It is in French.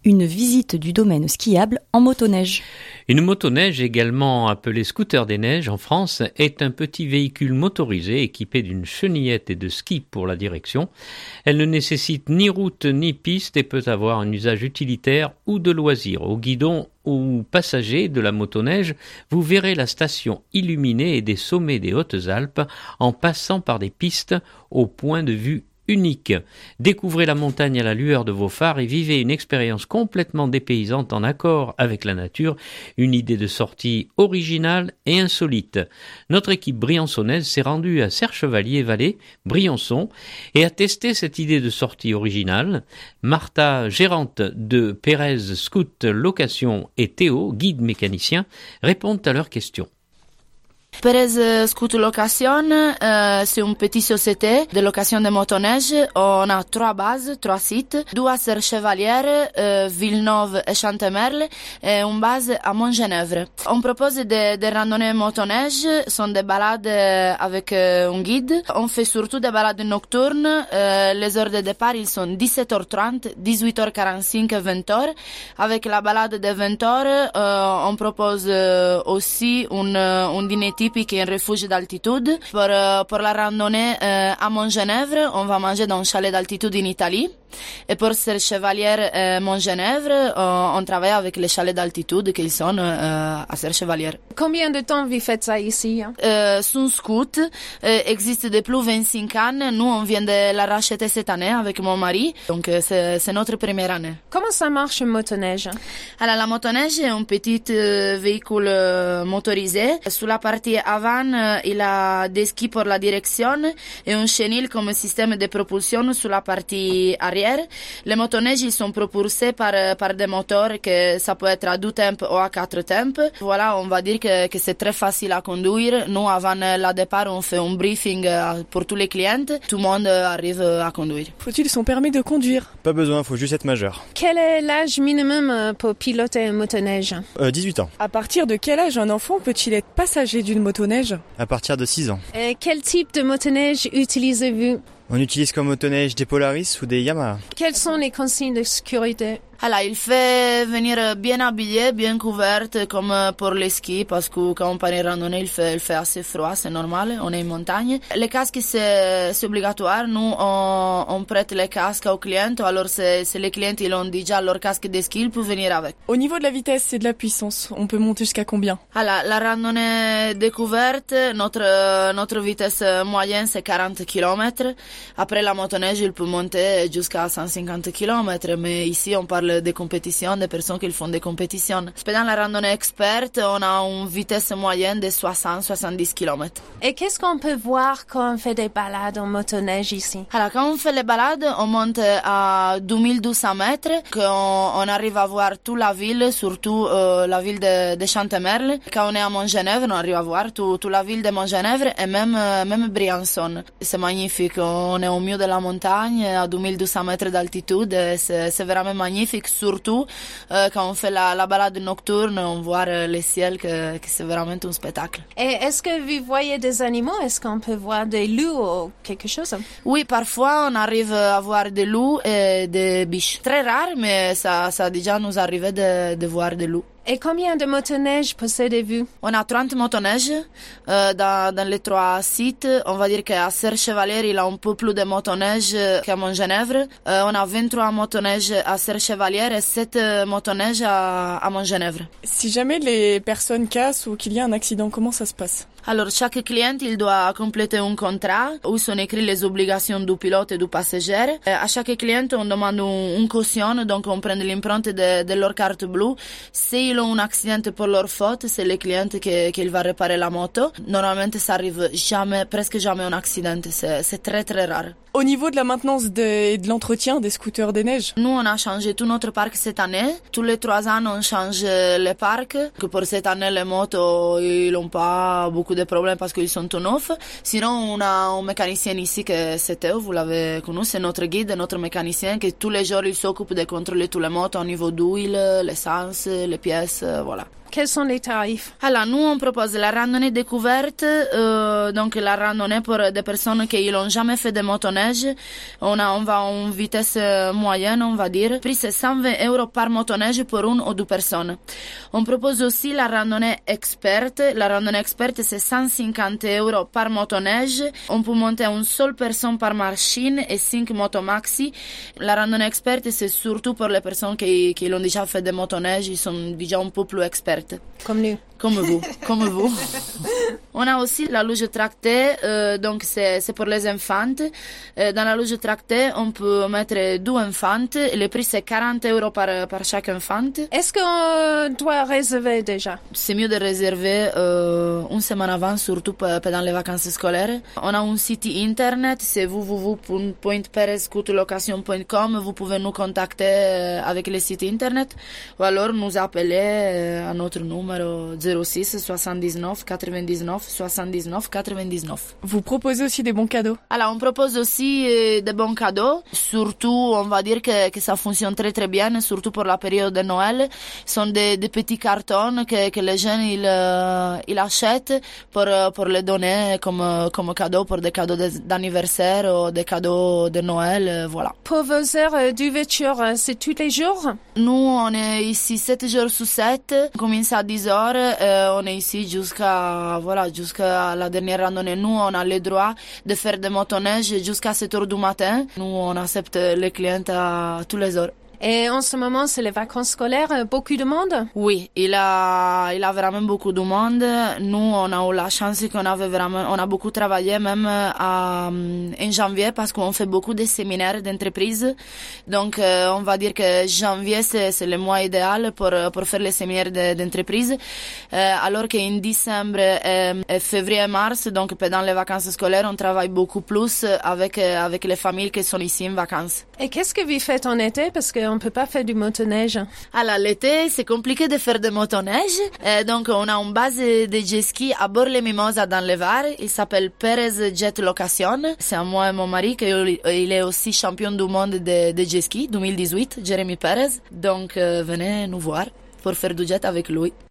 une visite du domaine skiable en motoneige. Une motoneige, également appelée scooter des neiges en France, est un petit véhicule motorisé équipé d'une chenillette et de skis pour la direction. Elle ne nécessite ni route ni piste et peut avoir un usage utilitaire ou de loisir. Au guidon ou passager de la motoneige, vous verrez la station illuminée et des sommets des Hautes-Alpes en passant par des pistes au point de vue unique. Découvrez la montagne à la lueur de vos phares et vivez une expérience complètement dépaysante en accord avec la nature, une idée de sortie originale et insolite. Notre équipe briançonnaise s'est rendue à Serre-Chevalier-Vallée, Briançon, et a testé cette idée de sortie originale. Martha, gérante de Pérez Scout Location, et Théo, guide mécanicien, répondent à leurs questions. Pérez Scout Location, c'est une petite société de location de motoneige. On a 3 bases, 3 sites, 2 à Serre-Chevalier, Villeneuve et Chantemerle et une base à Montgenèvre. On propose des randonnées motoneige, sont des balades avec un guide. On fait surtout des balades nocturnes. Les heures de départ, ils sont 17h30, 18h45 et 20h. Avec la balade de 20h, on propose aussi un dîner typique et un refuge d'altitude. Pour la randonnée à Montgenèvre, on va manger dans un chalet d'altitude en Italie. Et pour Serre-Chevalier et Montgenèvre, on travaille avec les chalets d'altitude qui sont à Serre-Chevalier. Combien de temps vous faites ça ici? Son scout existe depuis 25 ans. Nous, on vient de la racheter cette année avec mon mari. Donc, c'est notre première année. Comment ça marche une motoneige? Alors, la motoneige est un petit véhicule motorisé. Sous la partie avant, il a des skis pour la direction et un chenil comme système de propulsion sur la partie arrière. Les motoneiges, ils sont propulsés par des moteurs que ça peut être à 2 temps ou à 4 temps. Voilà, on va dire que c'est très facile à conduire. Nous, avant le départ, on fait un briefing pour tous les clients. Tout le monde arrive à conduire. Faut-il son permis de conduire? Pas besoin, faut juste être majeur. Quel est l'âge minimum pour piloter une motoneige? 18 ans. À partir de quel âge un enfant peut-il être passager d'une motoneige? À partir de 6 ans. Et quel type de motoneige utilisez-vous? On utilise comme motoneige des Polaris ou des Yamaha. Quelles sont les consignes de sécurité? Alors, il fait venir bien habillé, bien couverte, comme pour les skis, parce que quand on part en randonnée, il fait assez froid, c'est normal, on est en montagne. Les casques, c'est obligatoire. Nous, on prête les casques aux clients, alors c'est les clients, ils ont déjà leur casque de ski, ils peuvent venir avec. Au niveau de la vitesse et de la puissance, on peut monter jusqu'à combien? Alors, la randonnée découverte, notre vitesse moyenne, c'est 40 km. Après, la motoneige, il peut monter jusqu'à 150 km, mais ici, on parle des compétitions, des personnes qui font des compétitions. Pendant la randonnée experte, on a une vitesse moyenne de 60-70 km. Et qu'est-ce qu'on peut voir quand on fait des balades en motoneige ici? Alors, quand on fait les balades, on monte à 2200 mètres, qu'on arrive à voir toute la ville, surtout la ville de Chantemerle. Quand on est à Montgenèvre, on arrive à voir toute la ville de Montgenèvre et même Briançon. C'est magnifique. On est au milieu de la montagne, à 2200 mètres d'altitude. C'est vraiment magnifique. Surtout quand on fait la balade nocturne, on voit le ciel que c'est vraiment un spectacle. Et est-ce que vous voyez des animaux? Est-ce qu'on peut voir des loups ou quelque chose? Oui, parfois on arrive à voir des loups et des biches. Très rare, mais ça a déjà nous arrivé de voir des loups. Et combien de motoneiges possédez-vous? On a 30 motoneiges dans les 3 sites. On va dire qu'à Serre-Chevalier, il a un peu plus de motoneiges qu'à Montgenèvre. On a 23 motoneiges à Serre-Chevalier et 7 motoneiges à Montgenèvre. Si jamais les personnes cassent ou qu'il y a un accident, comment ça se passe? Alors, chaque client, il doit compléter un contrat où sont écrites les obligations du pilote et du passager. À chaque client, on demande une caution, donc on prend l'empreinte de leur carte bleue. S'ils ont un accident pour leur faute, c'est le client qui va réparer la moto. Normalement, ça arrive presque jamais un accident. C'est très très rare. Au niveau de la maintenance et de l'entretien des scooters des neiges? Nous, on a changé tout notre parc cette année. Tous les 3 ans, on change le parc. Pour cette année, les motos, ils n'ont pas beaucoup de problèmes parce qu'ils sont tout neufs. Sinon, on a un mécanicien ici que c'est Théo, vous l'avez connu, c'est notre guide, notre mécanicien qui tous les jours il s'occupe de contrôler tous les motos au niveau d'huile, l'essence, les pièces, voilà. Quels sont les tarifs? Alors, nous, on propose la randonnée découverte, donc la randonnée pour des personnes qui n'ont jamais fait de motoneige. On va en vitesse moyenne, on va dire. Le prix, c'est 120 € par motoneige pour une ou deux personnes. On propose aussi la randonnée experte. La randonnée experte, c'est 150 € par motoneige. On peut monter une seule personne par machine et 5 motomaxi. La randonnée experte, c'est surtout pour les personnes qui ont déjà fait de motoneige. Ils sont déjà un peu plus experts. Comme nous. Comme vous. On a aussi la luge tractée, donc c'est pour les enfants. Dans la luge tractée, on peut mettre 2 enfants. Le prix, c'est 40 € par chaque enfant. Est-ce qu'on doit réserver déjà? C'est mieux de réserver une semaine avant, surtout pendant les vacances scolaires. On a un site internet, c'est www.perezscooterlocation.com. Vous pouvez nous contacter avec le site internet ou alors nous appeler à notre numéro 06 79 99 79 99. Vous proposez aussi des bons cadeaux? Alors, on propose aussi des bons cadeaux. Surtout, on va dire que ça fonctionne très très bien, surtout pour la période de Noël. Ce sont des petits cartons que les jeunes ils achètent pour les donner comme cadeau, pour des cadeaux d'anniversaire ou des cadeaux de Noël, voilà. Pour vos heures d'ouverture, c'est tous les jours? Nous, on est ici 7 jours sur 7. On commence à 10 heures. On est ici jusqu'à la dernière randonnée. Nous, on a le droit de faire des motoneiges jusqu'à 7 heures du matin. Nous, on accepte les clients à tous les heures. Et en ce moment, c'est les vacances scolaires, beaucoup de monde? Oui, il a vraiment beaucoup de monde. Nous, on a eu la chance on a beaucoup travaillé même en janvier parce qu'on fait beaucoup de séminaires d'entreprise. Donc, on va dire que janvier, c'est le mois idéal pour faire les séminaires d'entreprise. Alors qu'en décembre et février et mars, donc pendant les vacances scolaires, on travaille beaucoup plus avec les familles qui sont ici en vacances. Et qu'est-ce que vous faites en été? Parce qu'on ne peut pas faire du motoneige. Alors, l'été, c'est compliqué de faire de motoneige. Donc, on a une base de jet ski à Bord-les-Mimosas dans le Var. Il s'appelle Perez Jet Location. C'est à moi et mon mari, il est aussi champion du monde de jet ski 2018, Jérémy Perez. Donc, venez nous voir pour faire du jet avec lui.